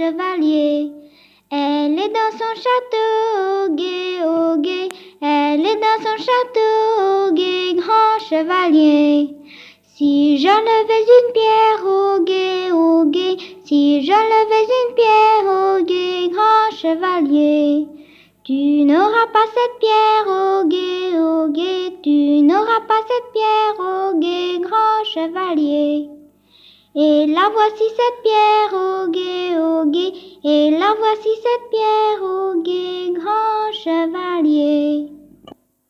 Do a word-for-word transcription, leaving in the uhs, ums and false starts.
chevalier. Elle est dans son château, au gai, au gai. Elle est dans son château, au gai, grand chevalier. Si j'enlevais une pierre, au gai, au gai. Si j'enlevais une pierre, au gai, grand chevalier. Tu n'auras pas cette pierre, au gai, au gai. Tu n'auras pas cette pierre, au gai, grand chevalier. Et la voici cette pierre, au gai, au gai. Et la voici cette pierre, au gai, grand chevalier.